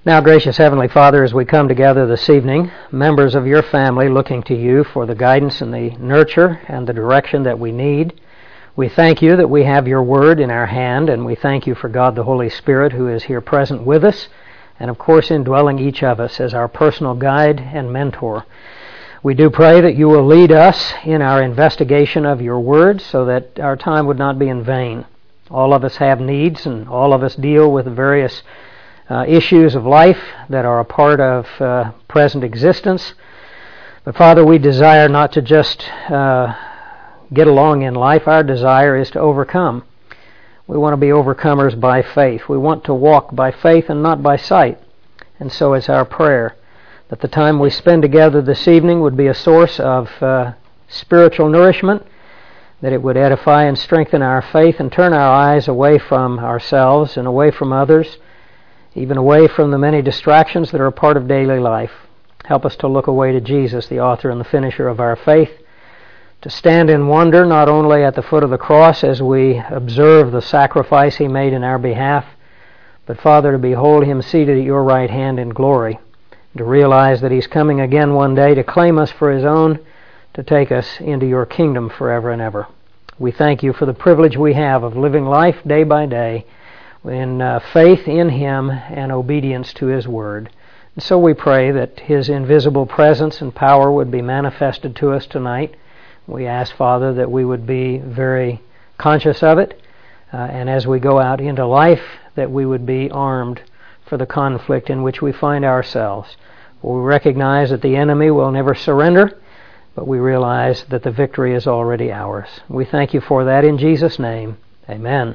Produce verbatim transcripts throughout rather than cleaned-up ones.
Now, gracious Heavenly Father, as we come together this evening, members of your family looking to you for the guidance and the nurture and the direction that we need, we thank you that we have your word in our hand, and we thank you for God the Holy Spirit who is here present with us, and of course indwelling each of us as our personal guide and mentor. We do pray that you will lead us in our investigation of your word so that our time would not be in vain. All of us have needs, and all of us deal with the various Uh, issues of life that are a part of uh, present existence. But Father, we desire not to just uh, get along in life. Our desire is to overcome. We want to be overcomers by faith. We want to walk by faith and not by sight. And so it's our prayer that the time we spend together this evening would be a source of uh, spiritual nourishment, that it would edify and strengthen our faith and turn our eyes away from ourselves and away from others, even away from the many distractions that are a part of daily life. Help us to look away to Jesus, the author and the finisher of our faith, to stand in wonder not only at the foot of the cross as we observe the sacrifice he made in our behalf, but, Father, to behold him seated at your right hand in glory, to realize that he's coming again one day to claim us for his own, to take us into your kingdom forever and ever. We thank you for the privilege we have of living life day by day in uh, faith in him and obedience to his word. And so we pray that his invisible presence and power would be manifested to us tonight. We ask, Father, that we would be very conscious of it, uh, and as we go out into life, that we would be armed for the conflict in which we find ourselves. We recognize that the enemy will never surrender, but we realize that the victory is already ours. We thank you for that in Jesus' name. Amen.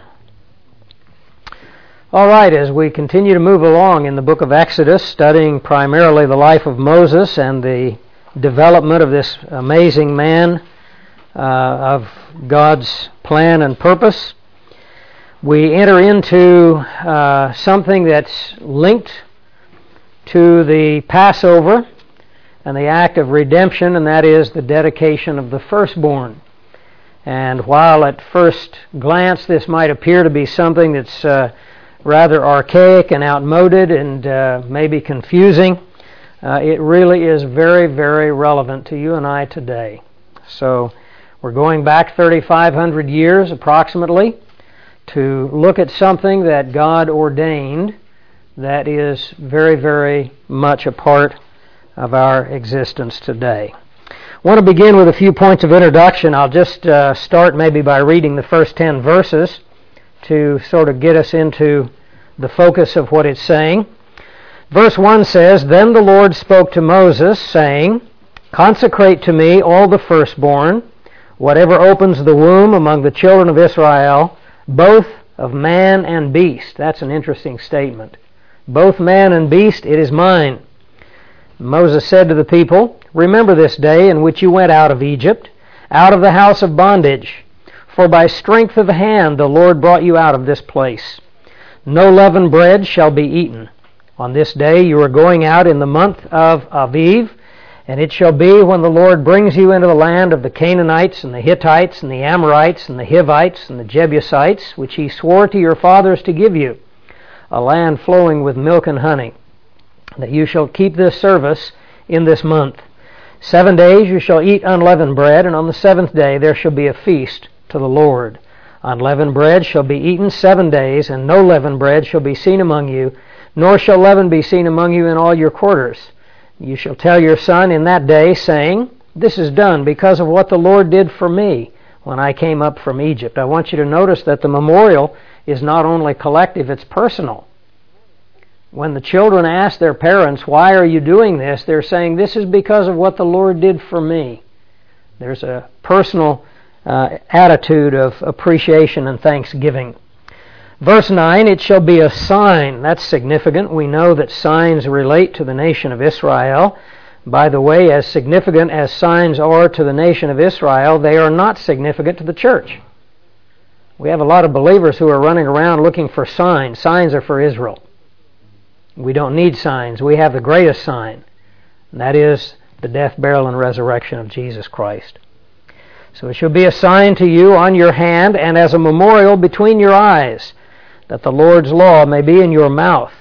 All right, as we continue to move along in the book of Exodus, studying primarily the life of Moses and the development of this amazing man uh, of God's plan and purpose, we enter into uh, something that's linked to the Passover and the act of redemption, and that is the dedication of the firstborn. And while at first glance this might appear to be something that's uh, rather archaic and outmoded and uh, maybe confusing, uh, it really is very, very relevant to you and I today. So we're going back thirty-five hundred years approximately to look at something that God ordained that is very, very much a part of our existence today. I want to begin with a few points of introduction. I'll just uh, start maybe by reading the first ten verses to sort of get us into the focus of what it's saying. Verse one says, "Then the Lord spoke to Moses, saying, Consecrate to me all the firstborn, whatever opens the womb among the children of Israel, both of man and beast." That's an interesting statement. Both man and beast, it is mine. Moses said to the people, "Remember this day in which you went out of Egypt, out of the house of bondage. For by strength of hand the Lord brought you out of this place. No leavened bread shall be eaten. On this day you are going out in the month of Aviv, and it shall be when the Lord brings you into the land of the Canaanites and the Hittites and the Amorites and the Hivites and the Jebusites, which he swore to your fathers to give you, a land flowing with milk and honey, that you shall keep this service in this month. Seven days you shall eat unleavened bread, and on the seventh day there shall be a feast to the Lord. Unleavened bread shall be eaten seven days, and no leavened bread shall be seen among you, nor shall leaven be seen among you in all your quarters. You shall tell your son in that day, saying, This is done because of what the Lord did for me when I came up from Egypt." I want you to notice that the memorial is not only collective, it's personal. When the children ask their parents, "Why are you doing this?" they're saying, "This is because of what the Lord did for me." There's a personal Uh, attitude of appreciation and thanksgiving. Verse nine, "It shall be a sign." That's significant. We know that signs relate to the nation of Israel. By the way, as significant as signs are to the nation of Israel, they are not significant to the church. We have a lot of believers who are running around looking for signs. Signs are for Israel. We don't need signs. We have the greatest sign, and that is the death, burial, and resurrection of Jesus Christ. So it shall be a sign to you on your hand and as a memorial between your eyes, that the Lord's law may be in your mouth.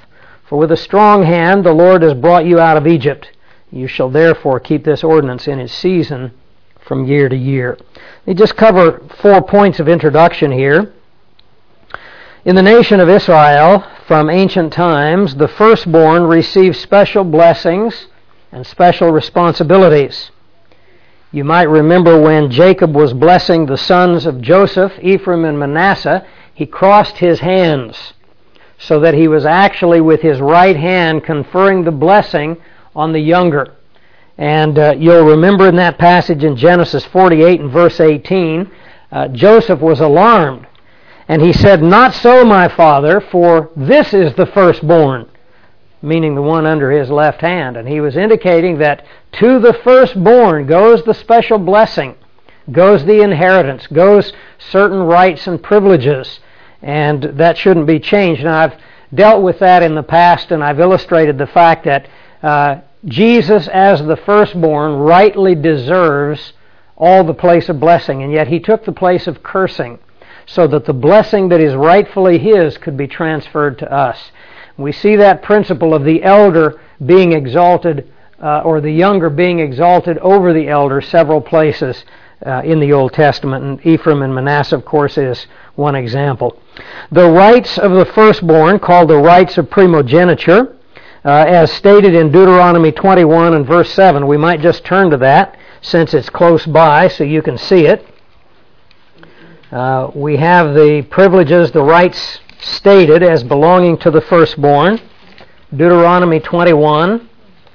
For with a strong hand the Lord has brought you out of Egypt. You shall therefore keep this ordinance in its season from year to year. Let me just cover four points of introduction here. In the nation of Israel, from ancient times, the firstborn received special blessings and special responsibilities. You might remember when Jacob was blessing the sons of Joseph, Ephraim and Manasseh, he crossed his hands so that he was actually with his right hand conferring the blessing on the younger. And uh, you'll remember in that passage in Genesis forty-eight and verse eighteen, uh, Joseph was alarmed. And he said, "Not so, my father, for this is the firstborn," meaning the one under his left hand. And he was indicating that to the firstborn goes the special blessing, goes the inheritance, goes certain rights and privileges. And that shouldn't be changed. Now, I've dealt with that in the past, and I've illustrated the fact that uh, Jesus, as the firstborn, rightly deserves all the place of blessing, and yet he took the place of cursing, so that the blessing that is rightfully his could be transferred to us. We see that principle of the elder being exalted, uh, or the younger being exalted over the elder, several places uh, in the Old Testament, and Ephraim and Manasseh, of course, is one example. The rights of the firstborn, called the rights of primogeniture, uh, as stated in Deuteronomy twenty-one and verse seven. We might just turn to that since it's close by so you can see it. Uh, we have the privileges, the rights stated as belonging to the firstborn. Deuteronomy twenty-one.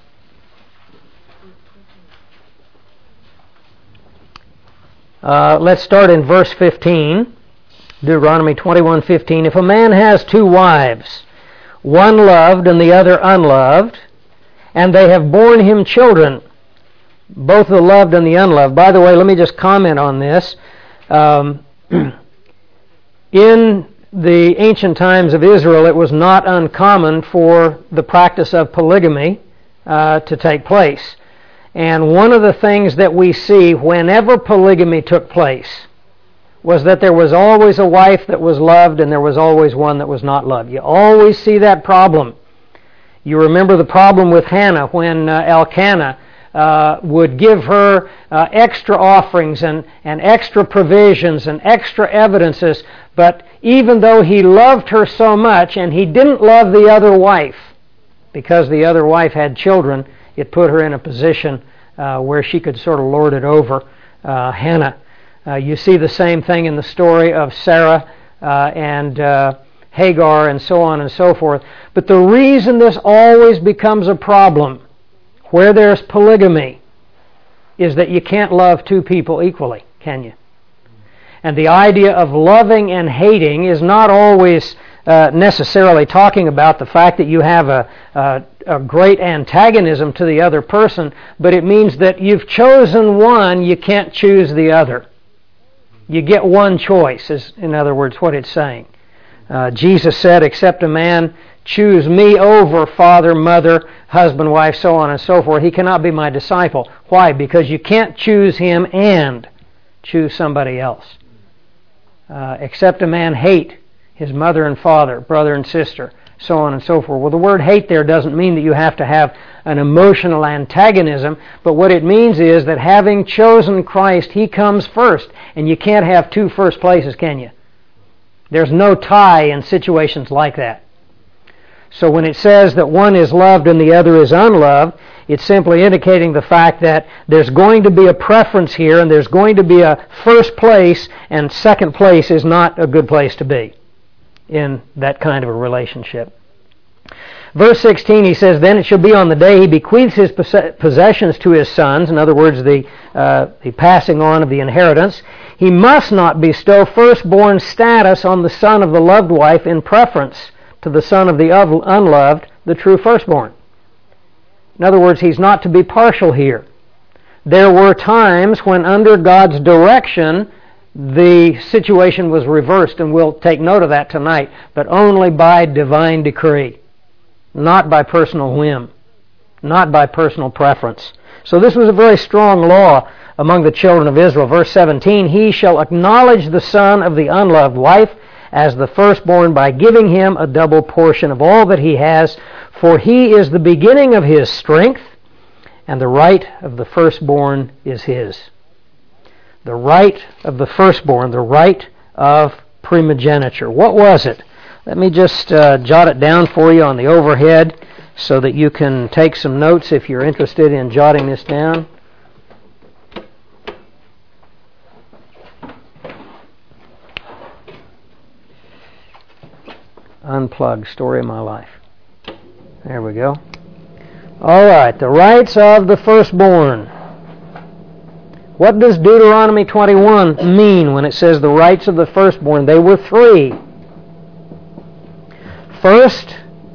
Uh, let's start in verse fifteen. Deuteronomy twenty-one fifteen. If a man has two wives, one loved and the other unloved, and they have borne him children, both the loved and the unloved. By the way, let me just comment on this. Um, in the ancient times of Israel, it was not uncommon for the practice of polygamy uh, to take place. And one of the things that we see whenever polygamy took place was that there was always a wife that was loved and there was always one that was not loved. You always see that problem. You remember the problem with Hannah when uh, Elkanah uh, would give her uh, extra offerings and, and extra provisions and extra evidences, but even though he loved her so much and he didn't love the other wife, because the other wife had children, it put her in a position uh, where she could sort of lord it over uh, Hannah. Uh, you see the same thing in the story of Sarah uh, and uh, Hagar and so on and so forth. But the reason this always becomes a problem where there's polygamy is that you can't love two people equally, can you? And the idea of loving and hating is not always uh, necessarily talking about the fact that you have a, a, a great antagonism to the other person, but it means that you've chosen one, you can't choose the other. You get one choice, is in other words what it's saying. Uh, Jesus said, except a man choose me over father, mother, husband, wife, so on and so forth, he cannot be my disciple. Why? Because you can't choose him and choose somebody else. Uh, except a man hate his mother and father, brother and sister, so on and so forth. Well, the word hate there doesn't mean that you have to have an emotional antagonism, but what it means is that having chosen Christ, he comes first, and you can't have two first places, can you? There's no tie in situations like that. So when it says that one is loved and the other is unloved, it's simply indicating the fact that there's going to be a preference here, and there's going to be a first place, and second place is not a good place to be in that kind of a relationship. Verse sixteen, he says, then it shall be on the day he bequeaths his possessions to his sons, in other words, the, uh, the passing on of the inheritance, he must not bestow firstborn status on the son of the loved wife in preference to the son of the unloved, the true firstborn. In other words, he's not to be partial here. There were times when under God's direction the situation was reversed, and we'll take note of that tonight, but only by divine decree. Not by personal whim, not by personal preference. So this was a very strong law among the children of Israel. Verse seventeen, he shall acknowledge the son of the unloved wife as the firstborn by giving him a double portion of all that he has, For he is the beginning of his strength, and the right of the firstborn is his. The right of the firstborn, the right of primogeniture. What was it? Let me just uh, jot it down for you on the overhead so that you can take some notes if you're interested in jotting this down. Unplugged, story of my life. There we go. All right, the rights of the firstborn. What does Deuteronomy twenty-one mean when it says the rights of the firstborn? They were three. First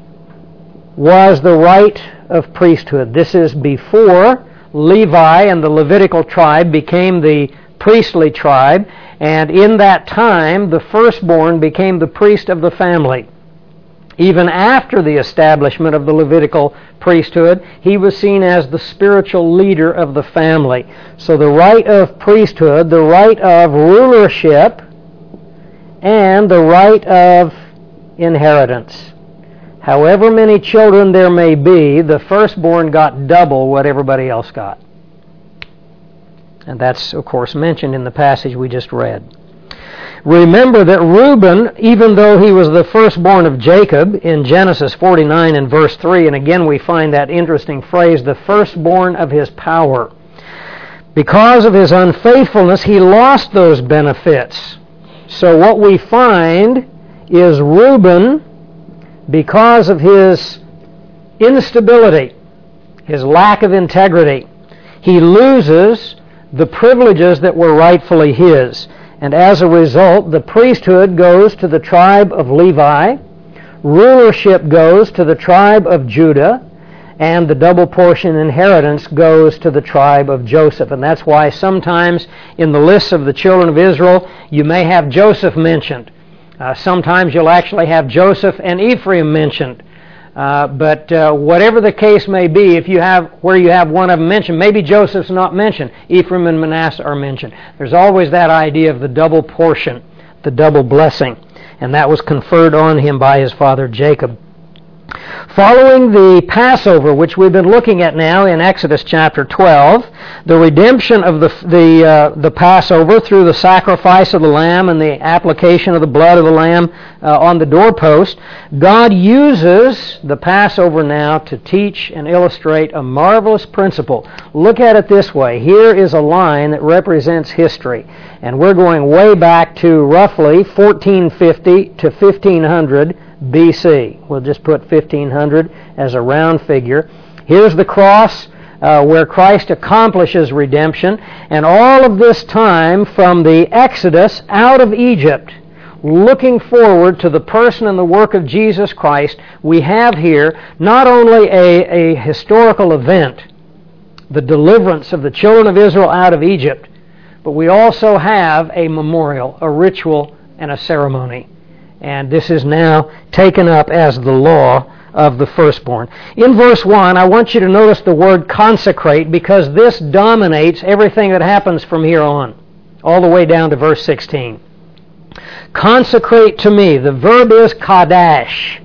was the right of priesthood. This is before Levi and the Levitical tribe became the priestly tribe, and in that time the firstborn became the priest of the family. Even after the establishment of the Levitical priesthood, he was seen as the spiritual leader of the family. So the right of priesthood, the right of rulership, and the right of inheritance. However many children there may be, the firstborn got double what everybody else got. And that's, of course, mentioned in the passage we just read. Remember that Reuben, even though he was the firstborn of Jacob in Genesis forty-nine and verse three, and again we find that interesting phrase, the firstborn of his power. Because of his unfaithfulness, he lost those benefits. So what we find is Reuben, because of his instability, his lack of integrity, he loses the privileges that were rightfully his. And as a result, the priesthood goes to the tribe of Levi, rulership goes to the tribe of Judah, and the double portion inheritance goes to the tribe of Joseph. And that's why sometimes in the lists of the children of Israel, you may have Joseph mentioned. Uh, sometimes you'll actually have Joseph and Ephraim mentioned. Uh, but uh, whatever the case may be, if you have where you have one of them mentioned, maybe Joseph's not mentioned. Ephraim and Manasseh are mentioned. There's always that idea of the double portion, the double blessing, and that was conferred on him by his father Jacob. Following the Passover, which we've been looking at now in Exodus chapter twelve, the redemption of the the uh, the Passover through the sacrifice of the lamb and the application of the blood of the lamb uh, on the doorpost, God uses the Passover now to teach and illustrate a marvelous principle. Look at it this way. Here is a line that represents history, and we're going way back to roughly fourteen fifty to fifteen hundred B C. We'll just put fifteen hundred as a round figure. Here's the cross uh, where Christ accomplishes redemption, and all of this time from the Exodus out of Egypt, looking forward to the person and the work of Jesus Christ, we have here not only a, a historical event, the deliverance of the children of Israel out of Egypt, but we also have a memorial, a ritual, and a ceremony. And this is now taken up as the law of the firstborn. In verse one, I want you to notice the word consecrate, because this dominates everything that happens from here on, all the way down to verse sixteen. Consecrate to me. The verb is kadash.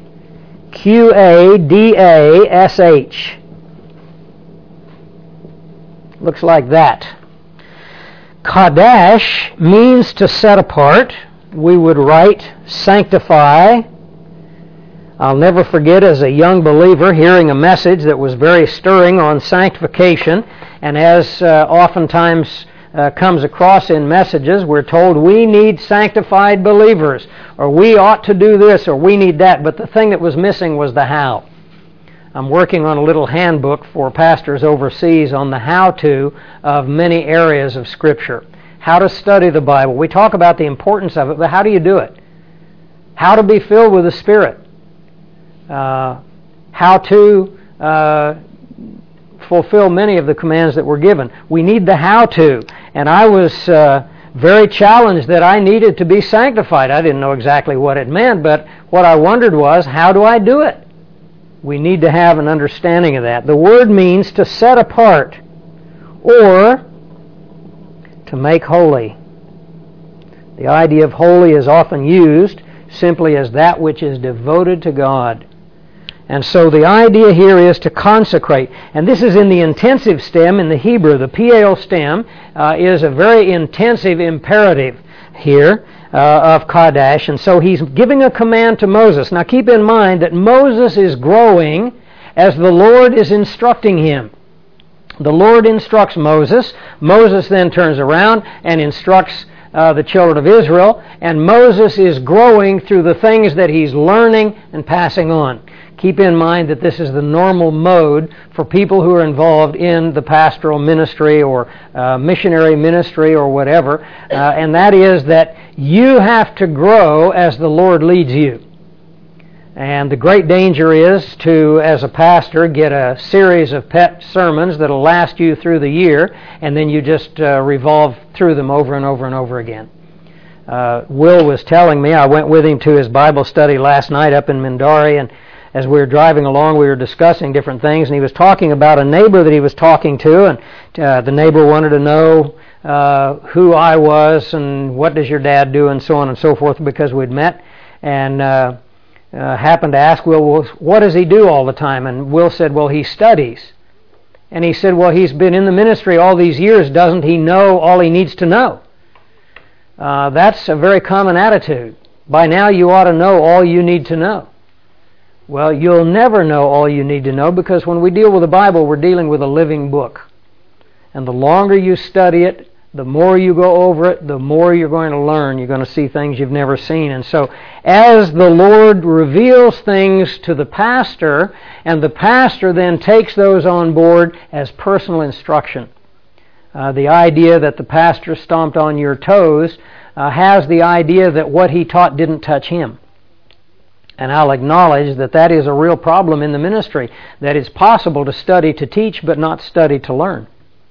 Q A D A S H. Looks like that. Kadash means to set apart. We would write sanctify. I'll never forget as a young believer hearing a message that was very stirring on sanctification, and as uh, oftentimes uh, comes across in messages, we're told we need sanctified believers, or we ought to do this, or we need that, but the thing that was missing was the how. I'm working on a little handbook for pastors overseas on the how-to of many areas of Scripture. How to study the Bible. We talk about the importance of it, but how do you do it? How to be filled with the Spirit. Uh, how to uh, fulfill many of the commands that were given. We need the how-to. And I was uh, very challenged that I needed to be sanctified. I didn't know exactly what it meant, but what I wondered was, how do I do it? We need to have an understanding of that. The word means to set apart, or to make holy. The idea of holy is often used simply as that which is devoted to God. And so the idea here is to consecrate. And this is in the intensive stem in the Hebrew. The Piel stem uh, is a very intensive imperative here uh, of Kadesh. And so he's giving a command to Moses. Now keep in mind that Moses is growing as the Lord is instructing him. The Lord instructs Moses. Moses then turns around and instructs uh, the children of Israel. And Moses is growing through the things that he's learning and passing on. Keep in mind that this is the normal mode for people who are involved in the pastoral ministry or uh, missionary ministry or whatever. Uh, and that is that you have to grow as the Lord leads you. And the great danger is to, as a pastor, get a series of pet sermons that will last you through the year, and then you just uh, revolve through them over and over and over again. Uh, Will was telling me, I went with him to his Bible study last night up in Mindari, and as we were driving along, we were discussing different things, and he was talking about a neighbor that he was talking to, and uh, the neighbor wanted to know uh, who I was and what does your dad do and so on and so forth because we'd met, and uh, uh, happened to ask Will, well, what does he do all the time? And Will said, well, he studies. And he said, well, he's been in the ministry all these years. Doesn't he know all he needs to know? Uh, that's a very common attitude. By now you ought to know all you need to know. Well, you'll never know all you need to know because when we deal with the Bible, we're dealing with a living book. And the longer you study it, the more you go over it, the more you're going to learn. You're going to see things you've never seen. And so as the Lord reveals things to the pastor, and the pastor then takes those on board as personal instruction. Uh, the idea that the pastor stomped on your toes uh, has the idea that what he taught didn't touch him. And I'll acknowledge that that is a real problem in the ministry, that it's possible to study to teach but not study to learn.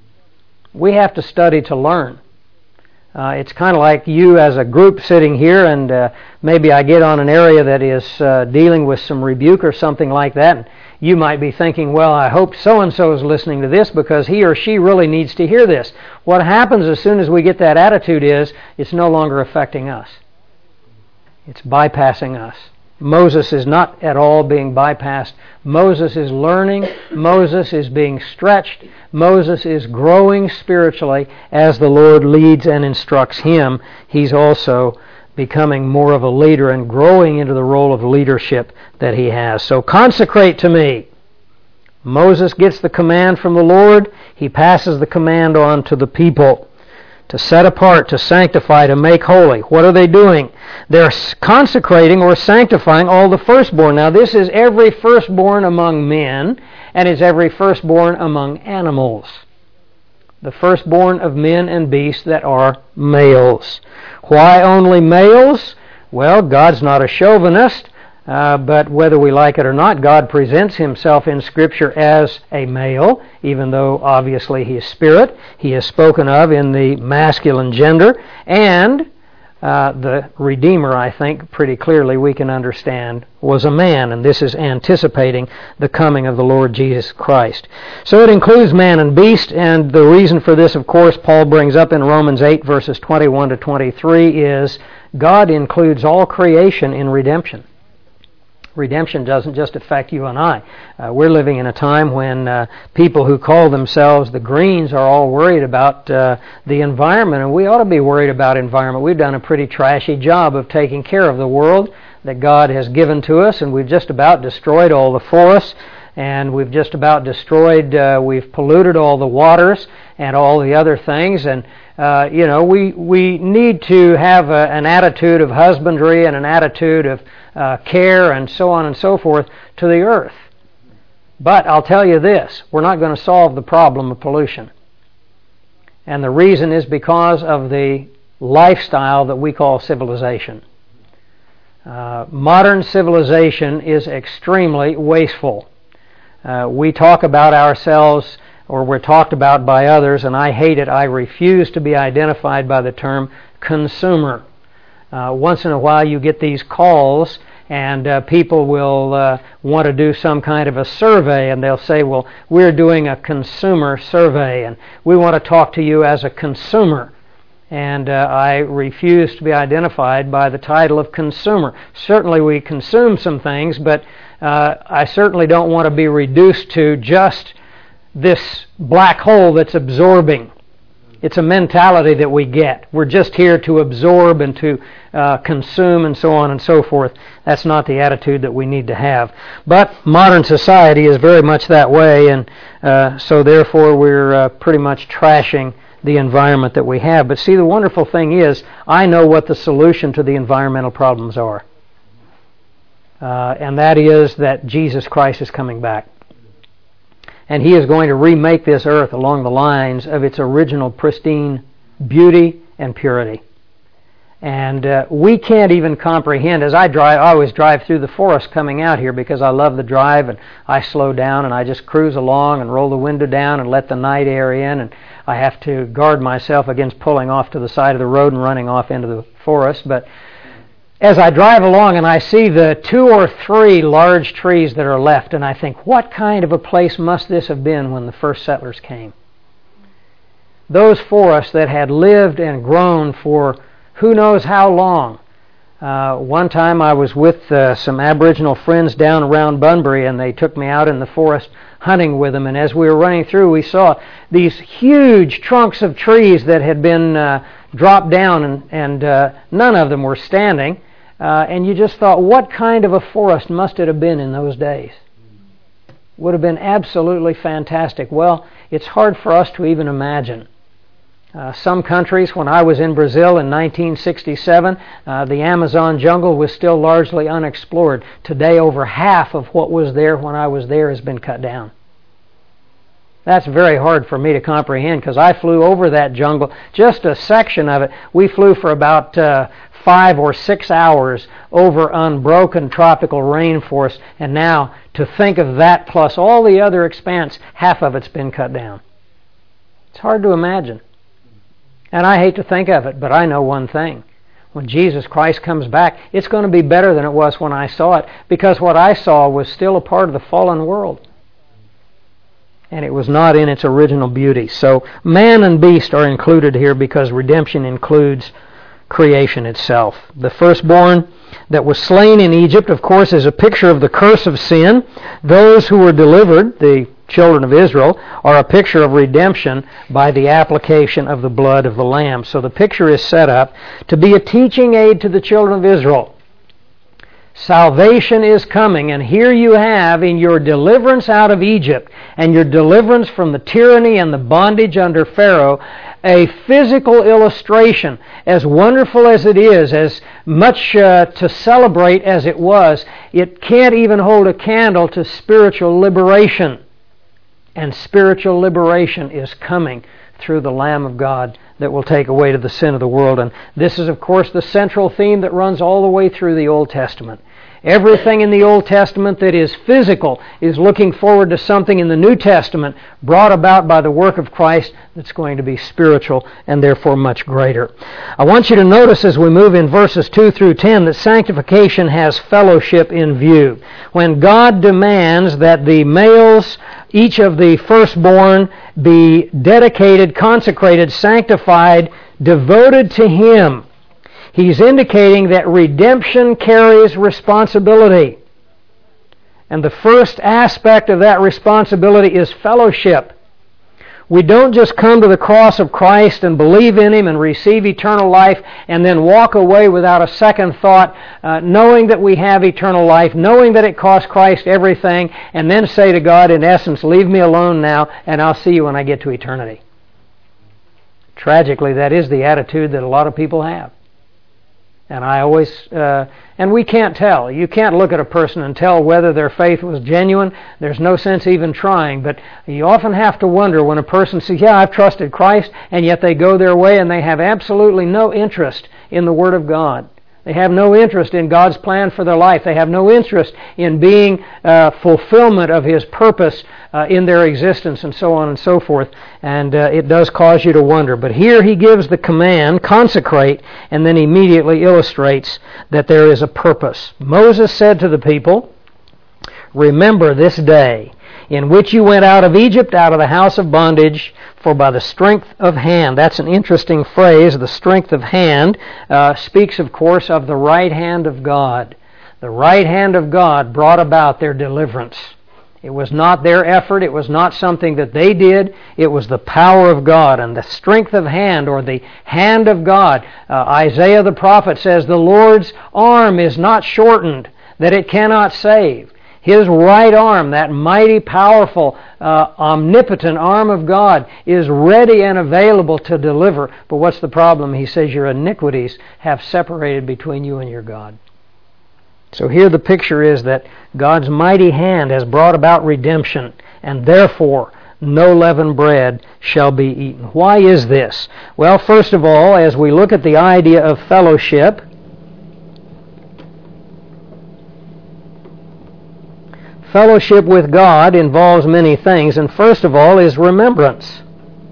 We have to study to learn. Uh, it's kind of like you as a group sitting here, and uh, maybe I get on an area that is uh, dealing with some rebuke or something like that, and you might be thinking, well, I hope so-and-so is listening to this because he or she really needs to hear this. What happens as soon as we get that attitude is it's no longer affecting us. It's bypassing us. Moses is not at all being bypassed. Moses is learning. Moses is being stretched. Moses is growing spiritually as the Lord leads and instructs him. He's also becoming more of a leader and growing into the role of leadership that he has. So consecrate to me. Moses gets the command from the Lord. He passes the command on to the people. To set apart, to sanctify, to make holy. What are they doing? They're consecrating or sanctifying all the firstborn. Now this is every firstborn among men, and it's every firstborn among animals. The firstborn of men and beasts that are males. Why only males? Well, God's not a chauvinist. Uh, but whether we like it or not, God presents himself in Scripture as a male, even though obviously he is spirit. He is spoken of in the masculine gender. And uh, the Redeemer, I think, pretty clearly we can understand, was a man. And this is anticipating the coming of the Lord Jesus Christ. So it includes man and beast. And the reason for this, of course, Paul brings up in Romans eight, verses twenty-one to twenty-three, is God includes all creation in redemption. Redemption doesn't just affect you and I. Uh, we're living in a time when uh, people who call themselves the Greens are all worried about uh, the environment, and we ought to be worried about environment. We've done a pretty trashy job of taking care of the world that God has given to us, and we've just about destroyed all the forests, and we've just about destroyed, uh, we've polluted all the waters and all the other things, and uh, you know, we, we need to have a, an attitude of husbandry and an attitude of Uh, care and so on and so forth to the earth. But I'll tell you this, we're not going to solve the problem of pollution. And the reason is because of the lifestyle that we call civilization. Uh, modern civilization is extremely wasteful. Uh, we talk about ourselves, or we're talked about by others, and I hate it. I refuse to be identified by the term consumer. Uh, once in a while you get these calls and uh, people will uh, want to do some kind of a survey, and they'll say, well, we're doing a consumer survey and we want to talk to you as a consumer. And uh, I refuse to be identified by the title of consumer. Certainly we consume some things, but uh, I certainly don't want to be reduced to just this black hole that's absorbing. It's a mentality that we get. We're just here to absorb and to uh, consume and so on and so forth. That's not the attitude that we need to have. But modern society is very much that way, and uh, so therefore we're uh, pretty much trashing the environment that we have. But see, the wonderful thing is, I know what the solution to the environmental problems are. Uh, and that is that Jesus Christ is coming back. And He is going to remake this earth along the lines of its original pristine beauty and purity. And uh, we can't even comprehend. As I drive, I always drive through the forest coming out here because I love the drive, and I slow down and I just cruise along and roll the window down and let the night air in, and I have to guard myself against pulling off to the side of the road and running off into the forest. But as I drive along and I see the two or three large trees that are left, and I think, what kind of a place must this have been when the first settlers came? Those forests that had lived and grown for who knows how long. Uh, one time I was with uh, some Aboriginal friends down around Bunbury, and they took me out in the forest hunting with them, and as we were running through, we saw these huge trunks of trees that had been uh, dropped down, and, and uh, none of them were standing. Uh, and you just thought, what kind of a forest must it have been in those days? Would have been absolutely fantastic. Well, it's hard for us to even imagine. Uh, some countries, when I was in Brazil in nineteen sixty-seven, uh, the Amazon jungle was still largely unexplored. Today, over half of what was there when I was there has been cut down. That's very hard for me to comprehend because I flew over that jungle, just a section of it. We flew for about uh, five or six hours over unbroken tropical rainforest, and now to think of that plus all the other expanse, half of it's been cut down. It's hard to imagine. And I hate to think of it, but I know one thing. When Jesus Christ comes back, it's going to be better than it was when I saw it, because what I saw was still a part of the fallen world. And it was not in its original beauty. So man and beast are included here because redemption includes creation itself. The firstborn that was slain in Egypt, of course, is a picture of the curse of sin. Those who were delivered, the children of Israel, are a picture of redemption by the application of the blood of the Lamb. So the picture is set up to be a teaching aid to the children of Israel. Salvation is coming, and here you have in your deliverance out of Egypt and your deliverance from the tyranny and the bondage under Pharaoh, a physical illustration, as wonderful as it is, as much uh, to celebrate as it was, it can't even hold a candle to spiritual liberation. And spiritual liberation is coming through the Lamb of God that will take away to the sin of the world. And this is, of course, the central theme that runs all the way through the Old Testament. Everything in the Old Testament that is physical is looking forward to something in the New Testament brought about by the work of Christ that's going to be spiritual and therefore much greater. I want you to notice as we move in verses two through ten that sanctification has fellowship in view. When God demands that the males, each of the firstborn, be dedicated, consecrated, sanctified, devoted to Him, He's indicating that redemption carries responsibility. And the first aspect of that responsibility is fellowship. We don't just come to the cross of Christ and believe in Him and receive eternal life and then walk away without a second thought, uh, knowing that we have eternal life, knowing that it cost Christ everything, and then say to God, in essence, leave me alone now and I'll see you when I get to eternity. Tragically, that is the attitude that a lot of people have. And I always, uh, and we can't tell. You can't look at a person and tell whether their faith was genuine. There's no sense even trying. But you often have to wonder when a person says, yeah, I've trusted Christ, and yet they go their way and they have absolutely no interest in the Word of God. They have no interest in God's plan for their life. They have no interest in being uh, fulfillment of His purpose uh, in their existence and so on and so forth. And uh, it does cause you to wonder. But here He gives the command, consecrate, and then immediately illustrates that there is a purpose. Moses said to the people, remember this day in which you went out of Egypt, out of the house of bondage, for by the strength of hand. That's an interesting phrase. The strength of hand uh, speaks, of course, of the right hand of God. The right hand of God brought about their deliverance. It was not their effort. It was not something that they did. It was the power of God and the strength of hand, or the hand of God. Uh, Isaiah the prophet says, the Lord's arm is not shortened, that it cannot save. His right arm, that mighty, powerful, uh, omnipotent arm of God, is ready and available to deliver. But what's the problem? He says, your iniquities have separated between you and your God. So here the picture is that God's mighty hand has brought about redemption, and therefore no leavened bread shall be eaten. Why is this? Well, first of all, as we look at the idea of fellowship, fellowship with God involves many things, and first of all is remembrance.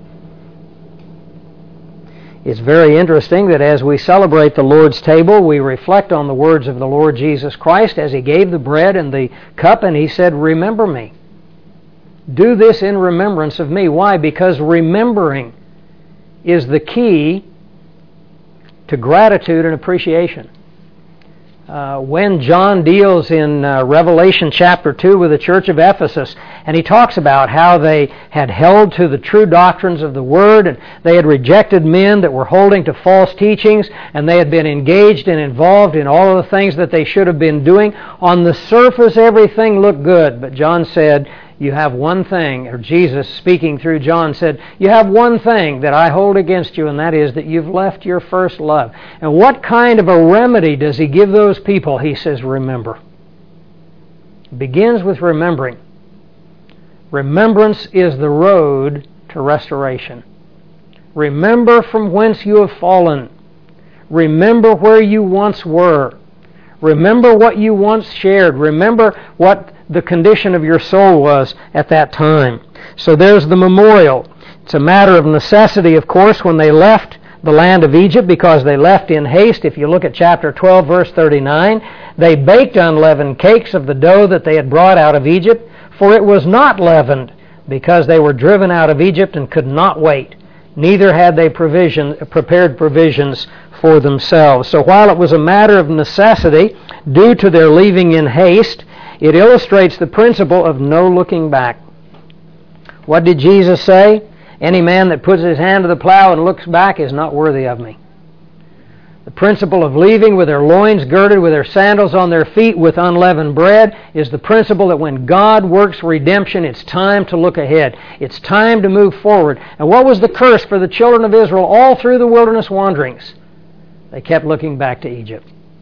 It's very interesting that as we celebrate the Lord's table, we reflect on the words of the Lord Jesus Christ as He gave the bread and the cup, and He said, remember me. Do this in remembrance of me. Why? Because remembering is the key to gratitude and appreciation. Uh, when John deals in uh, Revelation chapter two with the church of Ephesus, and he talks about how they had held to the true doctrines of the Word, and they had rejected men that were holding to false teachings, and they had been engaged and involved in all of the things that they should have been doing. On the surface, everything looked good, but John said, you have one thing, or Jesus speaking through John said, you have one thing that I hold against you, and that is that you've left your first love. And what kind of a remedy does He give those people? He says, remember. It begins with remembering. Remembrance is the road to restoration. Remember from whence you have fallen. Remember where you once were. Remember what you once shared. Remember what the condition of your soul was at that time. So there's the memorial. It's a matter of necessity, of course, when they left the land of Egypt, because they left in haste. If you look at chapter twelve, verse thirty-nine, they baked unleavened cakes of the dough that they had brought out of Egypt, for it was not leavened, because they were driven out of Egypt and could not wait. Neither had they provision, prepared provisions for themselves. So while it was a matter of necessity, due to their leaving in haste, it illustrates the principle of no looking back. What did Jesus say? Any man that puts his hand to the plow and looks back is not worthy of me. The principle of leaving with their loins girded, with their sandals on their feet, with unleavened bread, is the principle that when God works redemption, it's time to look ahead. It's time to move forward. And what was the curse for the children of Israel all through the wilderness wanderings? They kept looking back to Egypt.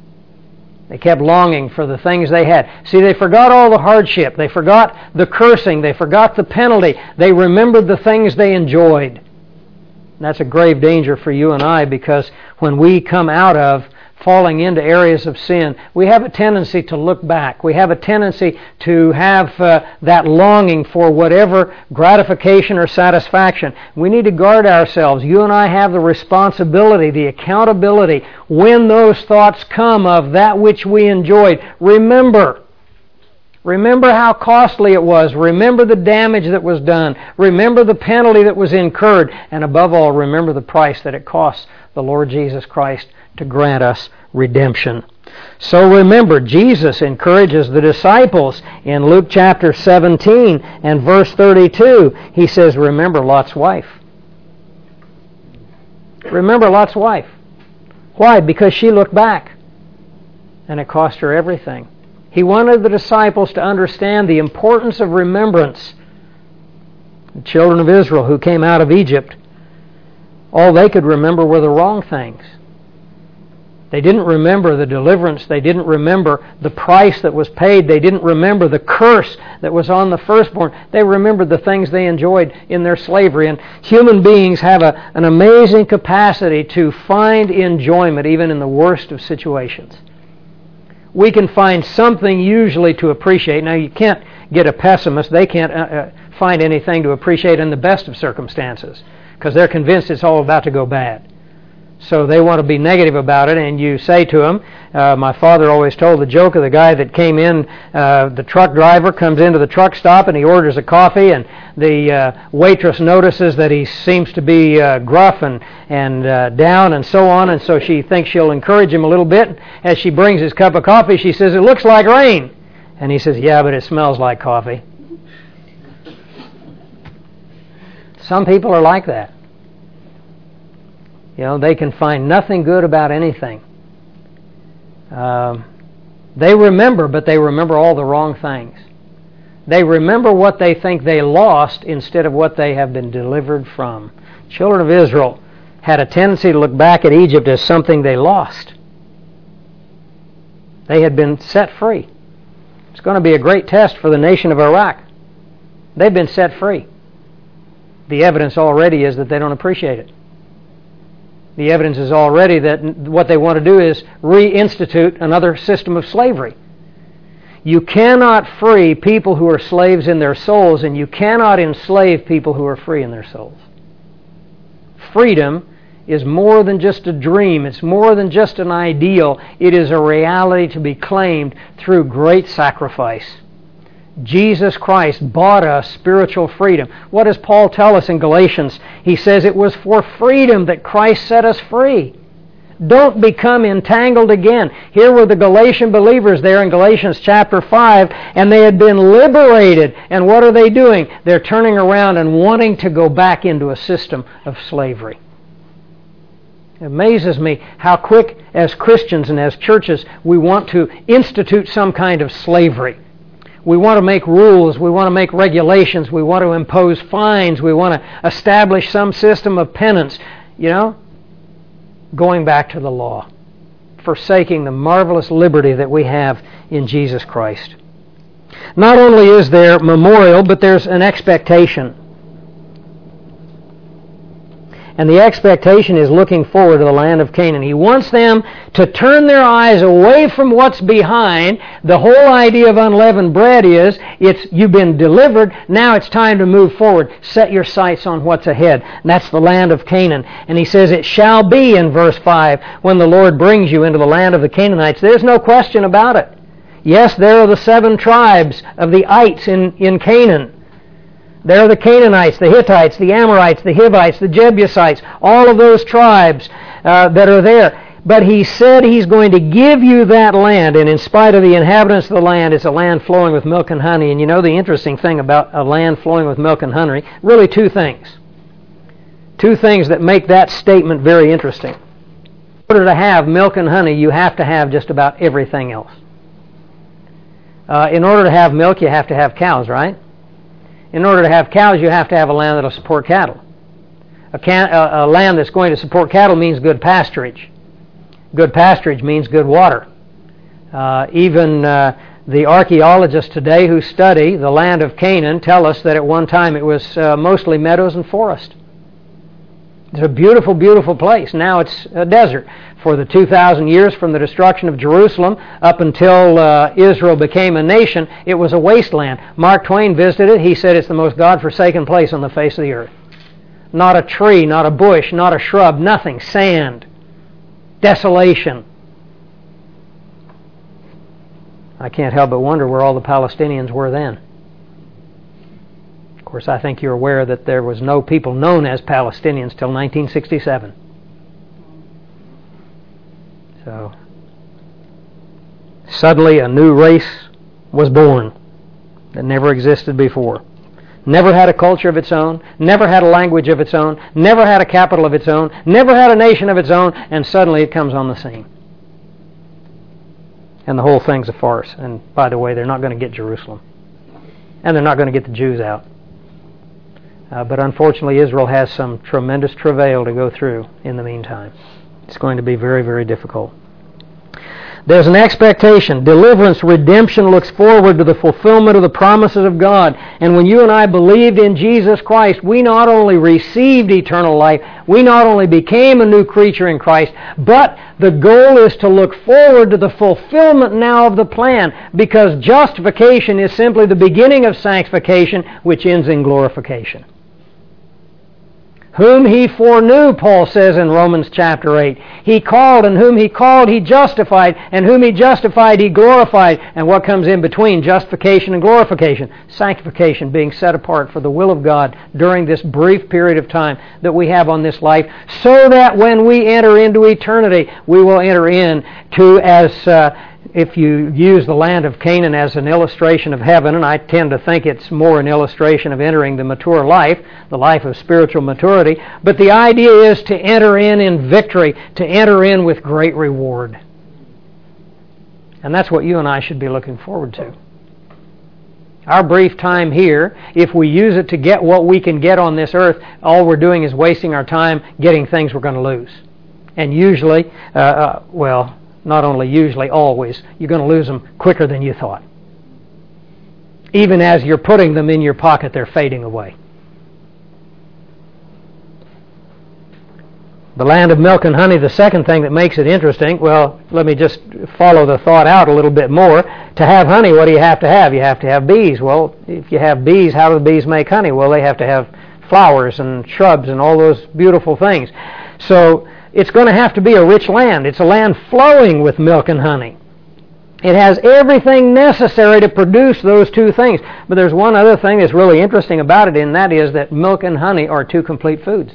They kept longing for the things they had. See, they forgot all the hardship. They forgot the cursing. They forgot the penalty. They remembered the things they enjoyed. And that's a grave danger for you and I, because when we come out of falling into areas of sin, we have a tendency to look back. We have a tendency to have uh, that longing for whatever gratification or satisfaction. We need to guard ourselves. You and I have the responsibility, the accountability, when those thoughts come of that which we enjoyed. Remember. Remember how costly it was. Remember the damage that was done. Remember the penalty that was incurred. And above all, remember the price that it cost the Lord Jesus Christ to grant us redemption. So remember, Jesus encourages the disciples in Luke chapter seventeen and verse thirty-two. He says, remember Lot's wife. Remember Lot's wife. Why? Because she looked back, and it cost her everything. He wanted the disciples to understand the importance of remembrance. The children of Israel who came out of Egypt, all they could remember were the wrong things. They didn't remember the deliverance. They didn't remember the price that was paid. They didn't remember the curse that was on the firstborn. They remembered the things they enjoyed in their slavery. And human beings have a, an amazing capacity to find enjoyment even in the worst of situations. We can find something usually to appreciate. Now, you can't get a pessimist. They can't uh, uh, find anything to appreciate in the best of circumstances, because they're convinced it's all about to go bad. So they want to be negative about it, and you say to them, uh, my father always told the joke of the guy that came in, uh, the truck driver comes into the truck stop and he orders a coffee, and the uh, waitress notices that he seems to be uh, gruff and, and uh, down and so on, and so she thinks she'll encourage him a little bit. As she brings his cup of coffee, she says, "It looks like rain." And he says, "Yeah, but it smells like coffee." Some people are like that. You know, they can find nothing good about anything. Um, they remember, but they remember all the wrong things. They remember what they think they lost instead of what they have been delivered from. Children of Israel had a tendency to look back at Egypt as something they lost. They had been set free. It's going to be a great test for the nation of Iraq. They've been set free. The evidence already is that they don't appreciate it. The evidence is already that what they want to do is reinstitute another system of slavery. You cannot free people who are slaves in their souls, and you cannot enslave people who are free in their souls. Freedom is more than just a dream. It's more than just an ideal. It is a reality to be claimed through great sacrifice. Jesus Christ bought us spiritual freedom. What does Paul tell us in Galatians? He says it was for freedom that Christ set us free. Don't become entangled again. Here were the Galatian believers there in Galatians chapter five, and they had been liberated. And what are they doing? They're turning around and wanting to go back into a system of slavery. It amazes me how quick as Christians and as churches we want to institute some kind of slavery. We want to make rules, we want to make regulations, we want to impose fines, we want to establish some system of penance, you know, going back to the law, forsaking the marvelous liberty that we have in Jesus Christ. Not only is there memorial, but there's an expectation. And the expectation is looking forward to the land of Canaan. He wants them to turn their eyes away from what's behind. The whole idea of unleavened bread is, it's you've been delivered, now it's time to move forward. Set your sights on what's ahead. And that's the land of Canaan. And he says, it shall be, in verse five, when the Lord brings you into the land of the Canaanites. There's no question about it. Yes, there are the seven tribes of the ites in, in Canaan. There are the Canaanites, the Hittites, the Amorites, the Hivites, the Jebusites, all of those tribes uh, that are there. But he said he's going to give you that land, and in spite of the inhabitants of the land, it's a land flowing with milk and honey. And you know the interesting thing about a land flowing with milk and honey? Really two things. Two things that make that statement very interesting. In order to have milk and honey, you have to have just about everything else. Uh, in order to have milk, you have to have cows, right? In order to have cows, you have to have a land that will support cattle. A, can, a, a land that's going to support cattle means good pasturage. Good pasturage means good water. Uh, even uh, the archaeologists today who study the land of Canaan tell us that at one time it was uh, mostly meadows and forest. It's a beautiful, beautiful place. Now it's a desert. For the two thousand years from the destruction of Jerusalem up until uh, Israel became a nation, it was a wasteland. Mark Twain visited it. He said it's the most God-forsaken place on the face of the earth. Not a tree, not a bush, not a shrub, nothing. Sand. Desolation. I can't help but wonder where all the Palestinians were then. Of course, I think you're aware that there was no people known as Palestinians till nineteen sixty-seven. So, suddenly a new race was born that never existed before. Never had a culture of its own, never had a language of its own, never had a capital of its own, never had a nation of its own, and suddenly it comes on the scene. And the whole thing's a farce. And by the way, they're not going to get Jerusalem. And they're not going to get the Jews out. Uh, but unfortunately, Israel has some tremendous travail to go through in the meantime. It's going to be very, very difficult. There's an expectation. Deliverance, redemption looks forward to the fulfillment of the promises of God. And when you and I believed in Jesus Christ, we not only received eternal life, we not only became a new creature in Christ, but the goal is to look forward to the fulfillment now of the plan, because justification is simply the beginning of sanctification, which ends in glorification. Whom He foreknew, Paul says in Romans chapter eight. He called, and whom He called, He justified, and whom He justified, He glorified. And what comes in between justification and glorification? Sanctification, being set apart for the will of God during this brief period of time that we have on this life, so that when we enter into eternity, we will enter in to, as uh, if you use the land of Canaan as an illustration of heaven, and I tend to think it's more an illustration of entering the mature life, the life of spiritual maturity, but the idea is to enter in in victory, to enter in with great reward. And that's what you and I should be looking forward to. Our brief time here, if we use it to get what we can get on this earth, all we're doing is wasting our time getting things we're going to lose. And usually, uh, uh, well, not only usually, always, you're going to lose them quicker than you thought. Even as you're putting them in your pocket, they're fading away. The land of milk and honey, the second thing that makes it interesting, well, let me just follow the thought out a little bit more. To have honey, what do you have to have? You have to have bees. Well, if you have bees, how do the bees make honey? Well, they have to have flowers and shrubs and all those beautiful things. So it's going to have to be a rich land. It's a land flowing with milk and honey. It has everything necessary to produce those two things. But there's one other thing that's really interesting about it, and that is that milk and honey are two complete foods.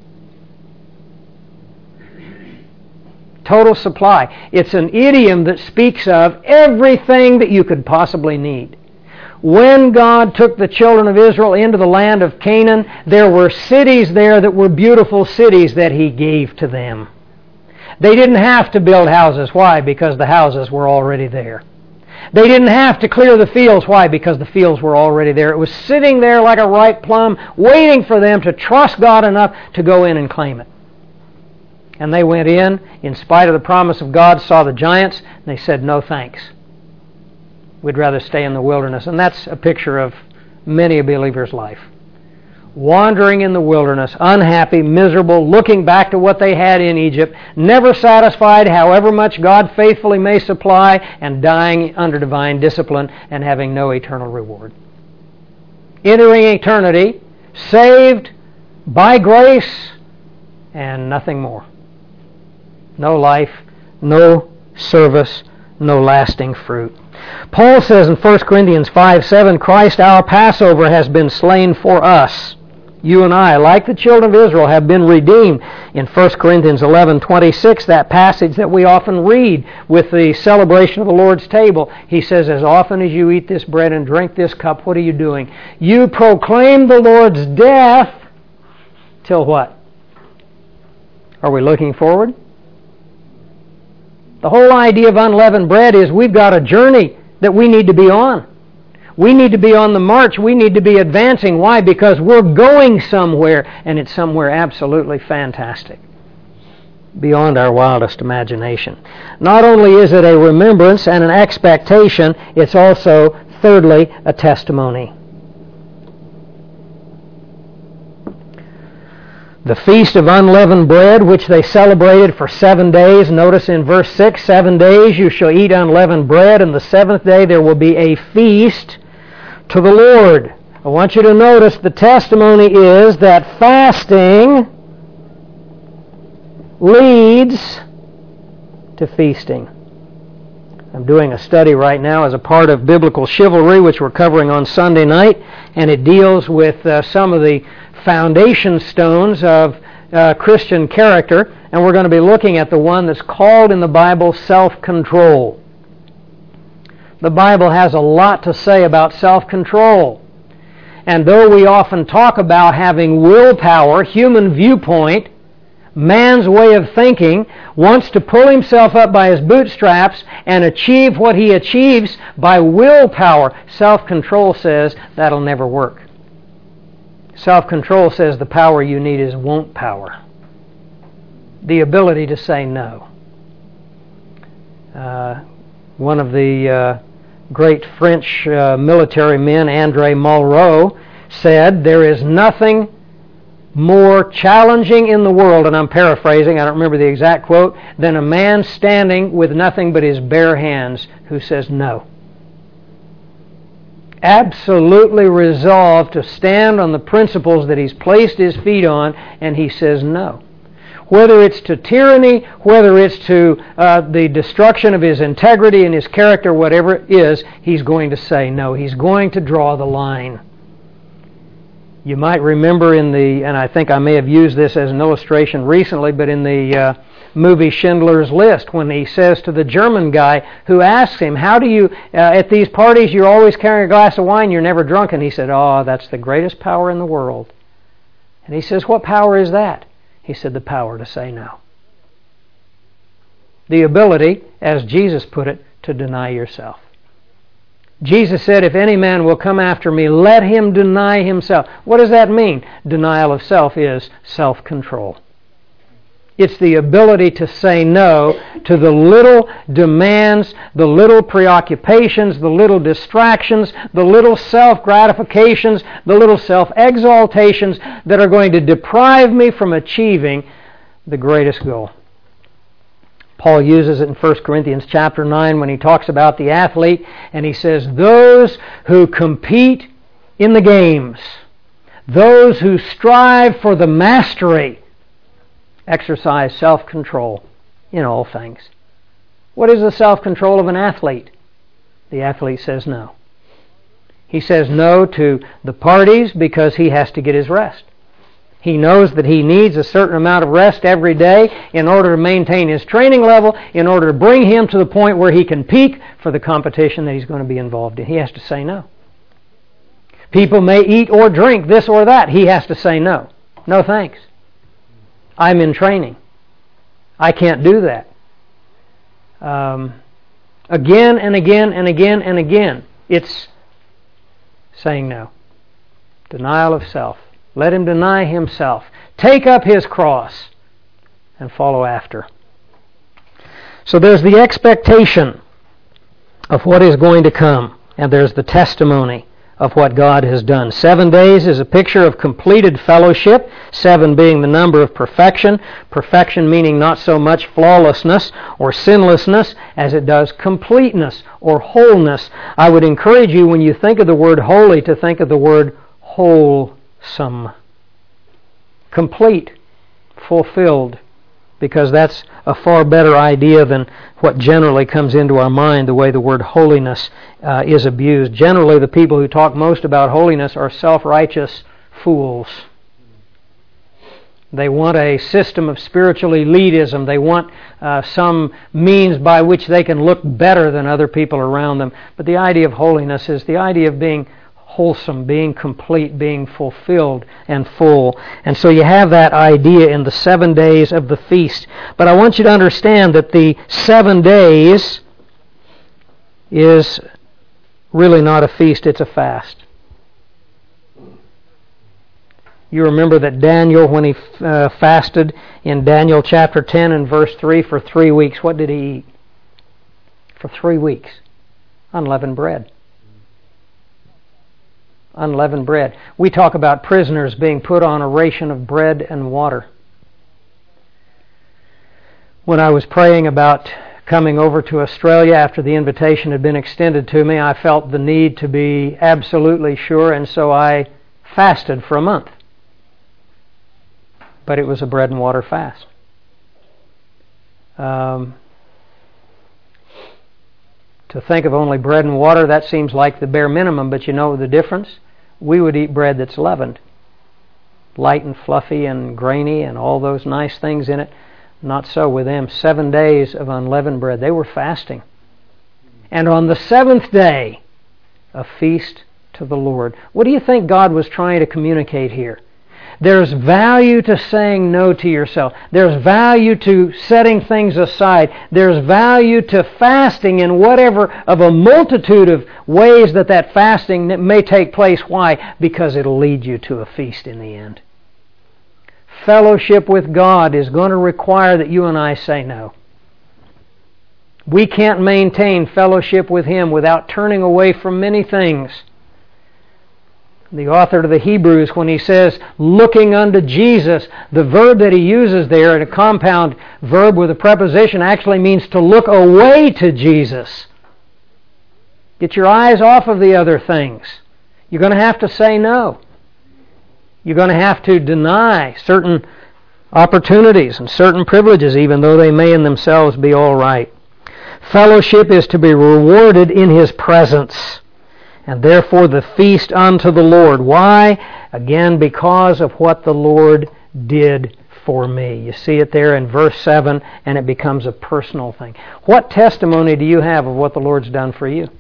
Total supply. It's an idiom that speaks of everything that you could possibly need. When God took the children of Israel into the land of Canaan, there were cities there that were beautiful cities that He gave to them. They didn't have to build houses. Why? Because the houses were already there. They didn't have to clear the fields. Why? Because the fields were already there. It was sitting there like a ripe plum, waiting for them to trust God enough to go in and claim it. And they went in, in spite of the promise of God, saw the giants, and they said, no thanks. We'd rather stay in the wilderness. And that's a picture of many a believer's life. Wandering in the wilderness, unhappy, miserable, looking back to what they had in Egypt, never satisfied however much God faithfully may supply, and dying under divine discipline and having no eternal reward. Entering eternity, saved by grace, and nothing more. No life, no service, no lasting fruit. Paul says in First Corinthians five seven, Christ our Passover has been slain for us. You and I, like the children of Israel, have been redeemed. In First Corinthians eleven twenty-six, that passage that we often read with the celebration of the Lord's table, he says, as often as you eat this bread and drink this cup, what are you doing? You proclaim the Lord's death till what? Are we looking forward? The whole idea of unleavened bread is we've got a journey that we need to be on. We need to be on the march. We need to be advancing. Why? Because we're going somewhere, and it's somewhere absolutely fantastic, beyond our wildest imagination. Not only is it a remembrance and an expectation, it's also, thirdly, a testimony. The Feast of Unleavened Bread, which they celebrated for seven days. Notice in verse six, seven days you shall eat unleavened bread, and the seventh day there will be a feast to the Lord. I want you to notice the testimony is that fasting leads to feasting. I'm doing a study right now as a part of Biblical Chivalry, which we're covering on Sunday night, and it deals with uh, some of the foundation stones of uh, Christian character, and we're going to be looking at the one that's called in the Bible self-control. The Bible has a lot to say about self-control. And though we often talk about having willpower, human viewpoint, man's way of thinking wants to pull himself up by his bootstraps and achieve what he achieves by willpower. Self-control says that'll never work. Self-control says the power you need is won't power. The ability to say no. Uh, one of the uh, great French uh, military men, André Malraux, said, there is nothing more challenging in the world, and I'm paraphrasing, I don't remember the exact quote, than a man standing with nothing but his bare hands who says no. absolutely resolved to stand on the principles that he's placed his feet on, and he says no. Whether it's to tyranny, whether it's to uh, the destruction of his integrity and his character, whatever it is, he's going to say no. He's going to draw the line. You might remember in the, and I think I may have used this as an illustration recently, but in the uh, movie Schindler's List, when he says to the German guy who asks him, how do you, uh, at these parties you're always carrying a glass of wine, you're never drunk, and he said, oh, that's the greatest power in the world. And he says, what power is that? He said, the power to say no. The ability, as Jesus put it, to deny yourself. Jesus said, if any man will come after me, let him deny himself. What does that mean? Denial of self is self-control. It's the ability to say no to the little demands, the little preoccupations, the little distractions, the little self-gratifications, the little self-exaltations that are going to deprive me from achieving the greatest goal. Paul uses it in First Corinthians chapter nine when he talks about the athlete, and he says, those who compete in the games, those who strive for the mastery, exercise self-control in all things. What is the self-control of an athlete? The athlete says no. He says no to the parties because he has to get his rest. He knows that he needs a certain amount of rest every day in order to maintain his training level, in order to bring him to the point where he can peak for the competition that he's going to be involved in. He has to say no. People may eat or drink this or that. He has to say no. No thanks. I'm in training. I can't do that. Um, again and again and again and again, it's saying no. Denial of self. Let him deny himself. Take up his cross and follow after. So there's the expectation of what is going to come, and there's the testimony of what God has done. Seven days is a picture of completed fellowship, seven being the number of perfection. Perfection meaning not so much flawlessness or sinlessness as it does completeness or wholeness. I would encourage you, when you think of the word holy, to think of the word wholesome. Complete, fulfilled, because that's a far better idea than what generally comes into our mind, the way the word holiness uh, is abused. Generally, the people who talk most about holiness are self-righteous fools. They want a system of spiritual elitism. They want uh, some means by which they can look better than other people around them. But the idea of holiness is the idea of being wholesome, being complete, being fulfilled and full. And so you have that idea in the seven days of the feast. But I want you to understand that the seven days is really not a feast, it's a fast. You remember that Daniel, when he uh, fasted in Daniel chapter ten and verse three for three weeks, what did he eat? For three weeks. Unleavened bread. Unleavened bread. We talk about prisoners being put on a ration of bread and water. When I was praying about coming over to Australia after the invitation had been extended to me, I felt the need to be absolutely sure, and so I fasted for a month. But it was a bread and water fast. Um, To think of only bread and water, that seems like the bare minimum, but you know the difference? We would eat bread that's leavened. Light and fluffy and grainy and all those nice things in it. Not so with them. Seven days of unleavened bread. They were fasting. And on the seventh day, a feast to the Lord. What do you think God was trying to communicate here? There's value to saying no to yourself. There's value to setting things aside. There's value to fasting in whatever of a multitude of ways that that fasting may take place. Why? Because it'll lead you to a feast in the end. Fellowship with God is going to require that you and I say no. We can't maintain fellowship with Him without turning away from many things. The author to the Hebrews, when he says, looking unto Jesus, the verb that he uses there, in a compound verb with a preposition, actually means to look away to Jesus. Get your eyes off of the other things. You're going to have to say no. You're going to have to deny certain opportunities and certain privileges, even though they may in themselves be all right. Fellowship is to be rewarded in His presence, and therefore the feast unto the Lord. Why? Again, because of what the Lord did for me. You see it there in verse seven, and it becomes a personal thing. What testimony do you have of what the Lord's done for you?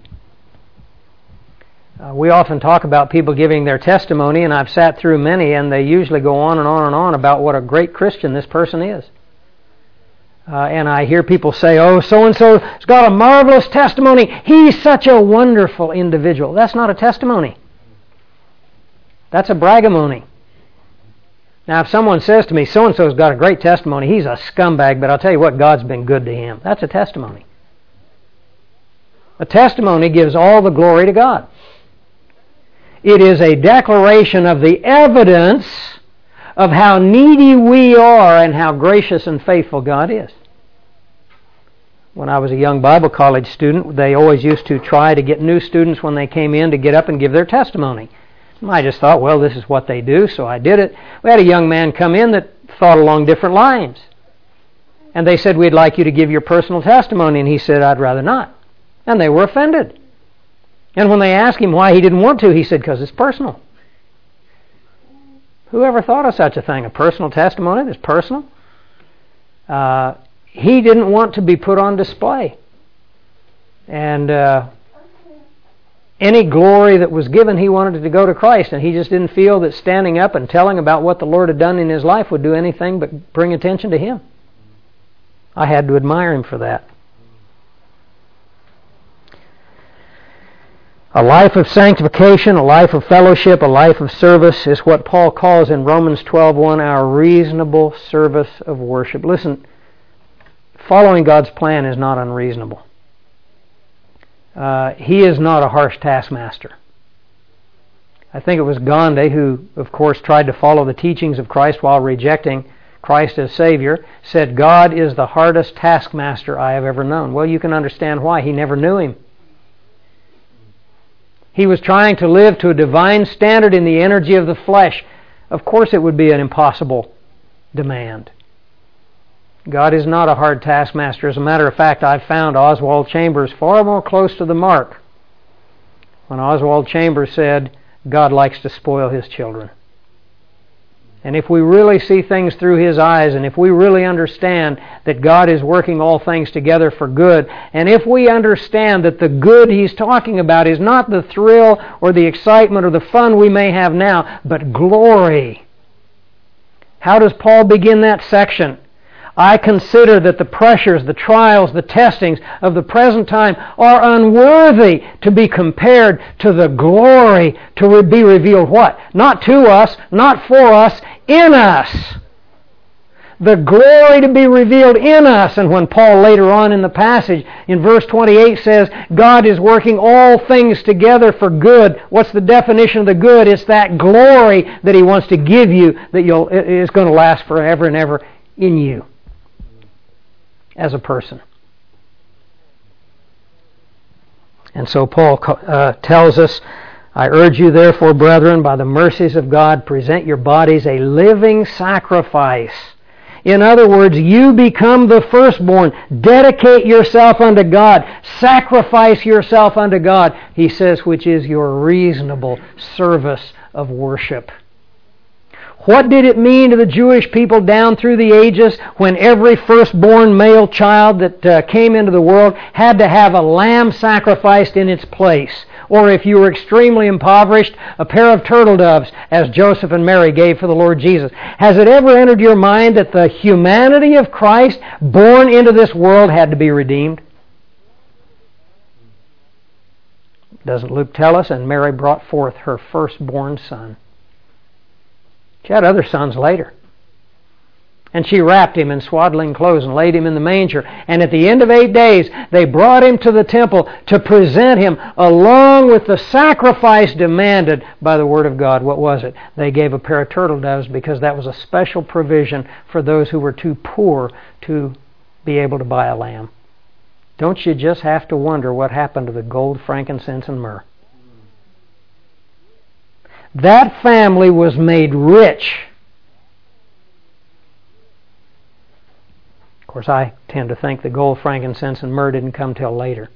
Uh, we often talk about people giving their testimony, and I've sat through many, and they usually go on and on and on about what a great Christian this person is. Uh, and I hear people say, oh, so-and-so's got a marvelous testimony. He's such a wonderful individual. That's not a testimony. That's a bragamony. Now, if someone says to me, so-and-so's got a great testimony, he's a scumbag, but I'll tell you what, God's been good to him. That's a testimony. A testimony gives all the glory to God. It is a declaration of the evidence of how needy we are and how gracious and faithful God is. When I was a young Bible college student, they always used to try to get new students when they came in to get up and give their testimony. I just thought, well, this is what they do, so I did it. We had a young man come in that thought along different lines. And they said, we'd like you to give your personal testimony. And he said, I'd rather not. And they were offended. And when they asked him why he didn't want to, he said, because it's personal. Who ever thought of such a thing? A personal testimony that's personal? Uh, he didn't want to be put on display. And uh, any glory that was given, he wanted it to go to Christ. And he just didn't feel that standing up and telling about what the Lord had done in his life would do anything but bring attention to him. I had to admire him for that. A life of sanctification, a life of fellowship, a life of service is what Paul calls in Romans twelve one our reasonable service of worship. Listen, following God's plan is not unreasonable. Uh, he is not a harsh taskmaster. I think it was Gandhi who, of course, tried to follow the teachings of Christ while rejecting Christ as Savior, said, God is the hardest taskmaster I have ever known. Well, you can understand why. He never knew Him. He was trying to live to a divine standard in the energy of the flesh. Of course it would be an impossible demand. God is not a hard taskmaster. As a matter of fact, I've found Oswald Chambers far more close to the mark when Oswald Chambers said, God likes to spoil His children. And if we really see things through His eyes, and if we really understand that God is working all things together for good, and if we understand that the good He's talking about is not the thrill or the excitement or the fun we may have now, but glory. How does Paul begin that section? I consider that the pressures, the trials, the testings of the present time are unworthy to be compared to the glory to be revealed what? Not to us, not for us, in us. The glory to be revealed in us. And when Paul later on in the passage in verse twenty-eight says, God is working all things together for good. What's the definition of the good? It's that glory that He wants to give you that you'll, is going to last forever and ever in you as a person. And so Paul uh, tells us, I urge you therefore, brethren, by the mercies of God, present your bodies a living sacrifice. In other words, you become the firstborn. Dedicate yourself unto God. Sacrifice yourself unto God, he says, which is your reasonable service of worship. What did it mean to the Jewish people down through the ages when every firstborn male child that uh, came into the world had to have a lamb sacrificed in its place? Or if you were extremely impoverished, a pair of turtle doves, as Joseph and Mary gave for the Lord Jesus. Has it ever entered your mind that the humanity of Christ born into this world had to be redeemed? Doesn't Luke tell us? And Mary brought forth her firstborn son. She had other sons later. And she wrapped him in swaddling clothes and laid him in the manger. And at the end of eight days, they brought him to the temple to present him along with the sacrifice demanded by the Word of God. What was it? They gave a pair of turtle doves because that was a special provision for those who were too poor to be able to buy a lamb. don't you just have to wonder what happened to the gold, frankincense, and myrrh? That family was made rich. Of course, I tend to think the gold, frankincense, and myrrh didn't come till later.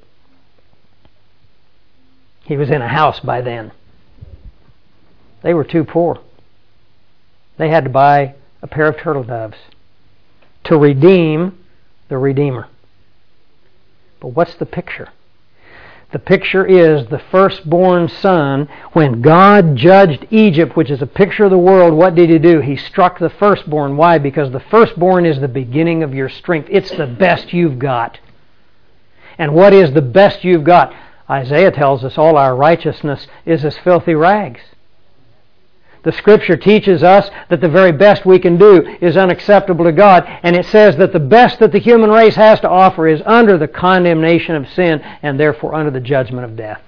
He was in a house by then. They were too poor. They had to buy a pair of turtle doves to redeem the Redeemer. But what's the picture? The picture is the firstborn son. When God judged Egypt, which is a picture of the world, what did He do? He struck the firstborn. Why? Because the firstborn is the beginning of your strength. It's the best you've got. And what is the best you've got? Isaiah tells us all our righteousness is as filthy rags. The Scripture teaches us that the very best we can do is unacceptable to God, and it says that the best that the human race has to offer is under the condemnation of sin and therefore under the judgment of death.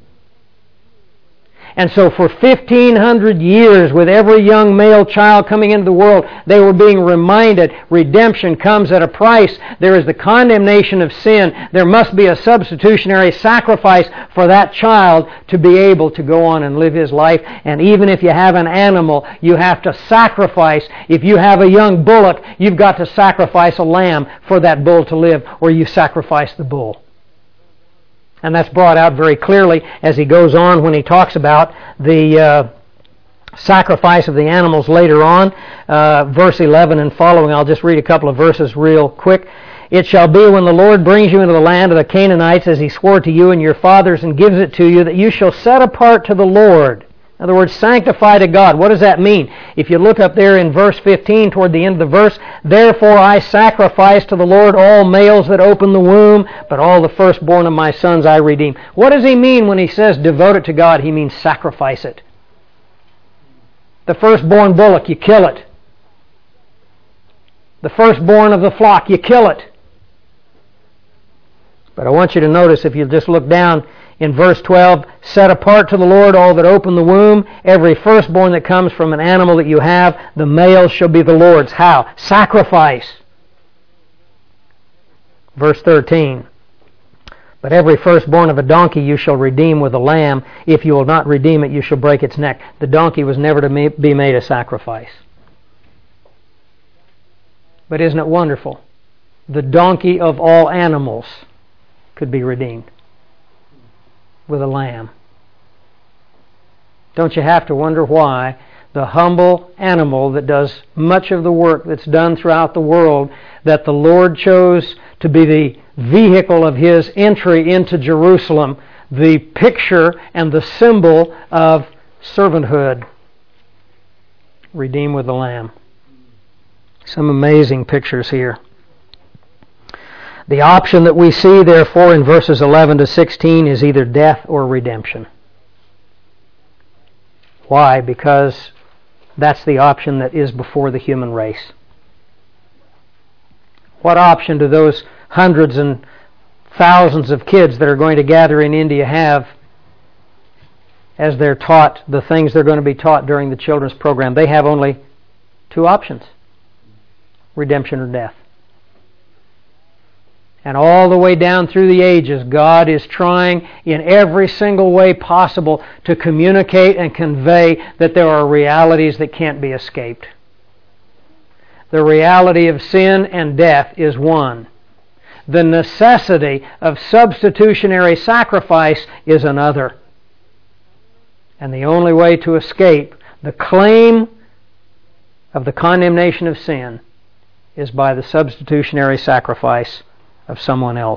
And so for fifteen hundred years, with every young male child coming into the world, they were being reminded redemption comes at a price. There is the condemnation of sin. There must be a substitutionary sacrifice for that child to be able to go on and live his life. And even if you have an animal, you have to sacrifice. If you have a young bullock, you've got to sacrifice a lamb for that bull to live, or you sacrifice the bull. And that's brought out very clearly as he goes on when he talks about the uh, sacrifice of the animals later on. Uh, verse eleven and following, I'll just read a couple of verses real quick. It shall be when the Lord brings you into the land of the Canaanites, as He swore to you and your fathers, and gives it to you, that you shall set apart to the Lord. In other words, sanctify to God. What does that mean? If you look up there in verse fifteen, toward the end of the verse, therefore I sacrifice to the Lord all males that open the womb, but all the firstborn of my sons I redeem. What does he mean when he says devote it to God? He means sacrifice it. The firstborn bullock, you kill it. The firstborn of the flock, you kill it. But I want you to notice, if you just look down in verse twelve, set apart to the Lord all that open the womb, every firstborn that comes from an animal that you have, the male shall be the Lord's. How? Sacrifice. Verse thirteen, but every firstborn of a donkey you shall redeem with a lamb. If you will not redeem it, you shall break its neck. The donkey was never to be made a sacrifice. But isn't it wonderful? The donkey of all animals could be redeemed with a lamb. Don't you have to wonder why the humble animal that does much of the work that's done throughout the world, that the Lord chose to be the vehicle of His entry into Jerusalem, the picture and the symbol of servanthood, redeemed with the lamb. Some amazing pictures here. The option that we see, therefore, in verses eleven to sixteen is either death or redemption. Why? Because that's the option that is before the human race. What option do those hundreds and thousands of kids that are going to gather in India have as they're taught the things they're going to be taught during the children's program? They have only two options: redemption or death. And all the way down through the ages, God is trying in every single way possible to communicate and convey that there are realities that can't be escaped. The reality of sin and death is one. The necessity of substitutionary sacrifice is another. And the only way to escape the claim of the condemnation of sin is by the substitutionary sacrifice of someone else.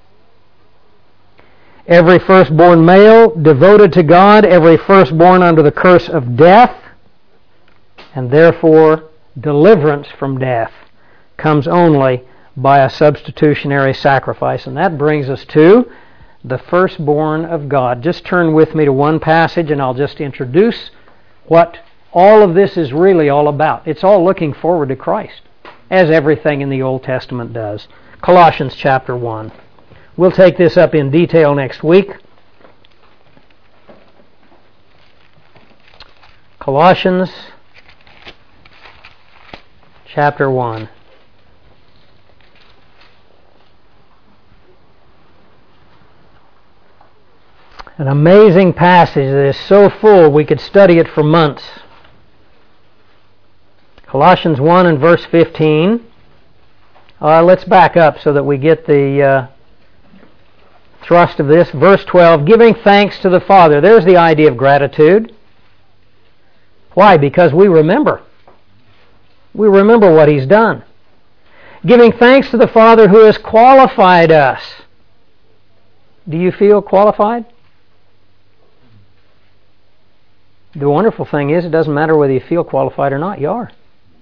Every firstborn male devoted to God, every firstborn under the curse of death, and therefore deliverance from death comes only by a substitutionary sacrifice. And that brings us to the firstborn of God. Just turn with me to one passage and I'll just introduce what all of this is really all about. It's all looking forward to Christ, as everything in the Old Testament does. Colossians chapter one. We'll take this up in detail next week. Colossians chapter one. An amazing passage that is so full we could study it for months. Colossians one and verse fifteen. Uh, let's back up so that we get the uh, thrust of this. Verse twelve, giving thanks to the Father. There's the idea of gratitude. Why? Because we remember. We remember what He's done. Giving thanks to the Father who has qualified us. Do you feel qualified? The wonderful thing is, it doesn't matter whether you feel qualified or not, you are.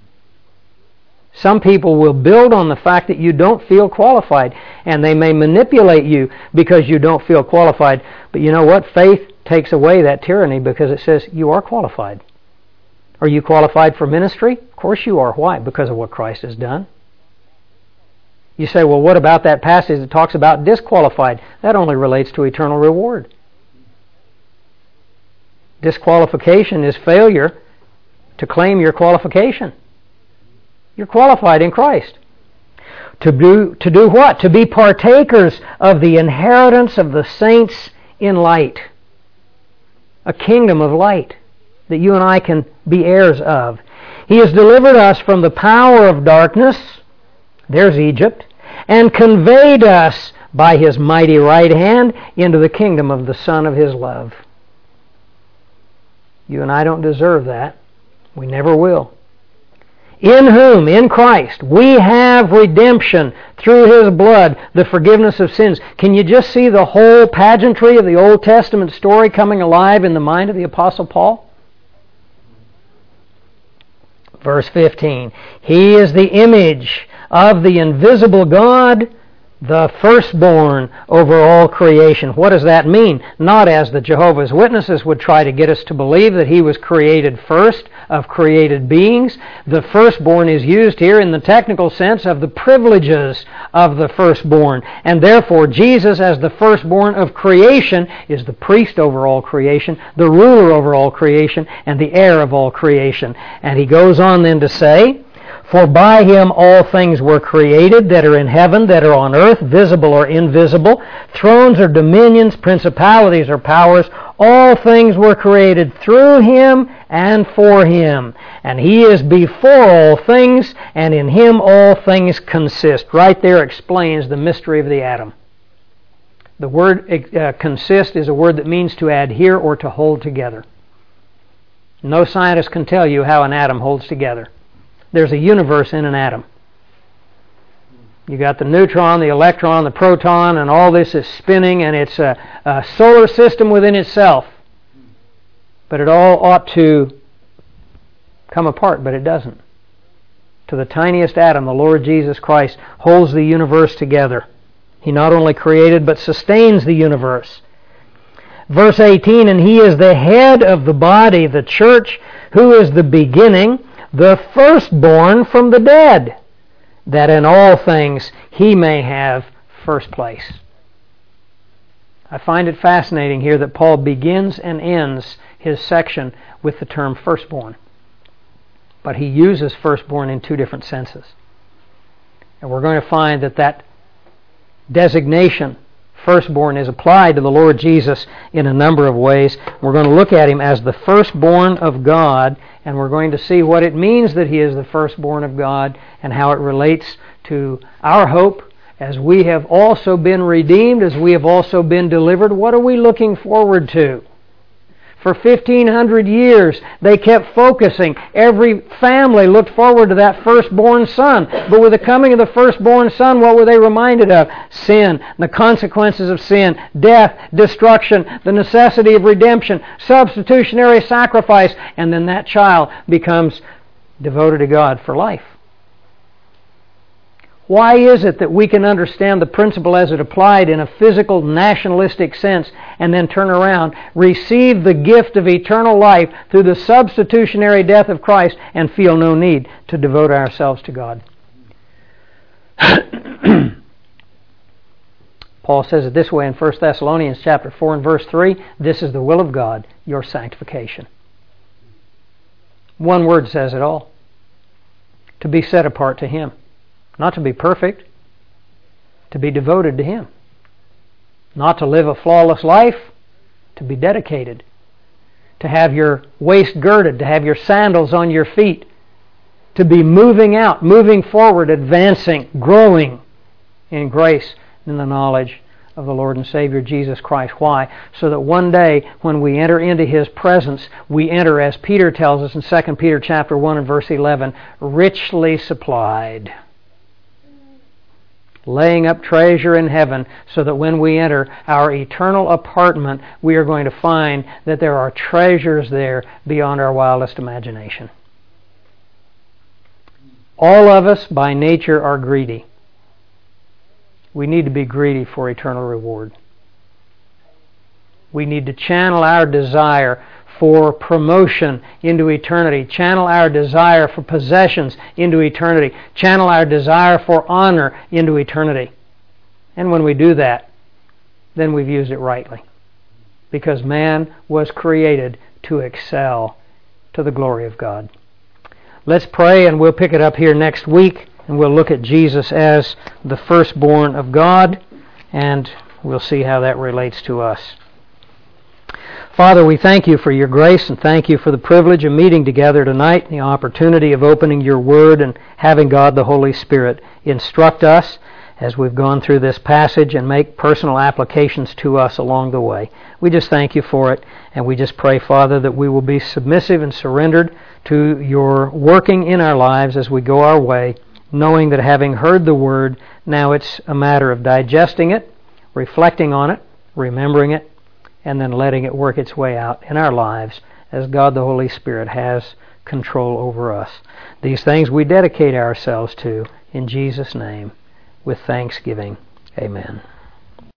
Some people will build on the fact that you don't feel qualified, and they may manipulate you because you don't feel qualified. But you know what? Faith takes away that tyranny because it says you are qualified. Are you qualified for ministry? Of course you are. Why? Because of what Christ has done. You say, well, what about that passage that talks about disqualified? That only relates to eternal reward. Disqualification is failure to claim your qualification. You're qualified in Christ. To do, to do what? To be partakers of the inheritance of the saints in light. A kingdom of light that you and I can be heirs of. He has delivered us from the power of darkness, there's Egypt, and conveyed us by His mighty right hand into the kingdom of the Son of His love. You and I don't deserve that. We never will. In whom, in Christ, we have redemption through His blood, the forgiveness of sins. Can you just see the whole pageantry of the Old Testament story coming alive in the mind of the Apostle Paul? Verse fifteen, He is the image of the invisible God, the firstborn over all creation. What does that mean? Not as the Jehovah's Witnesses would try to get us to believe that He was created first of created beings. The firstborn is used here in the technical sense of the privileges of the firstborn. And therefore Jesus, as the firstborn of creation, is the priest over all creation, the ruler over all creation, and the heir of all creation. And he goes on then to say, for by Him all things were created that are in heaven, that are on earth, visible or invisible, thrones or dominions, principalities or powers. All things were created through Him and for Him. And He is before all things, and in Him all things consist. Right there explains the mystery of the atom. The word uh, consist is a word that means to adhere or to hold together. No scientist can tell you how an atom holds together. There's a universe in an atom. You got the neutron, the electron, the proton, and all this is spinning, and it's a, a solar system within itself. But it all ought to come apart, but it doesn't. To the tiniest atom, the Lord Jesus Christ holds the universe together. He not only created, but sustains the universe. Verse eighteen, and He is the head of the body, the church, who is the beginning, the firstborn from the dead, that in all things He may have first place. I find it fascinating here that Paul begins and ends his section with the term firstborn. But he uses firstborn in two different senses. And we're going to find that that designation, firstborn, is applied to the Lord Jesus in a number of ways. We're going to look at Him as the firstborn of God, and we're going to see what it means that He is the firstborn of God and how it relates to our hope as we have also been redeemed, as we have also been delivered. What are we looking forward to? For fifteen hundred years, they kept focusing. Every family looked forward to that firstborn son. But with the coming of the firstborn son, what were they reminded of? Sin, the consequences of sin, death, destruction, the necessity of redemption, substitutionary sacrifice, and then that child becomes devoted to God for life. Why is it that we can understand the principle as it applied in a physical, nationalistic sense and then turn around, receive the gift of eternal life through the substitutionary death of Christ, and feel no need to devote ourselves to God? Paul says it this way in First Thessalonians chapter four and verse three, this is the will of God, your sanctification. One word says it all. To be set apart to Him. Not to be perfect, to be devoted to Him. Not to live a flawless life, to be dedicated, to have your waist girded, to have your sandals on your feet, to be moving out, moving forward, advancing, growing in grace and in the knowledge of the Lord and Savior Jesus Christ. Why? So that one day when we enter into His presence, we enter, as Peter tells us in Second Peter chapter one and verse eleven, richly supplied, laying up treasure in heaven, so that when we enter our eternal apartment, we are going to find that there are treasures there beyond our wildest imagination. All of us by nature are greedy. We need to be greedy for eternal reward. We need to channel our desire for promotion into eternity, channel our desire for possessions into eternity, channel our desire for honor into eternity. And when we do that, then we've used it rightly. Because man was created to excel to the glory of God. Let's pray, and we'll pick it up here next week, and we'll look at Jesus as the firstborn of God, and we'll see how that relates to us. Father, we thank You for Your grace, and thank You for the privilege of meeting together tonight, the opportunity of opening Your Word and having God the Holy Spirit instruct us as we've gone through this passage and make personal applications to us along the way. We just thank You for it, and we just pray, Father, that we will be submissive and surrendered to Your working in our lives as we go our way, knowing that having heard the Word, now it's a matter of digesting it, reflecting on it, remembering it, and then letting it work its way out in our lives as God the Holy Spirit has control over us. These things we dedicate ourselves to in Jesus' name with thanksgiving. Amen.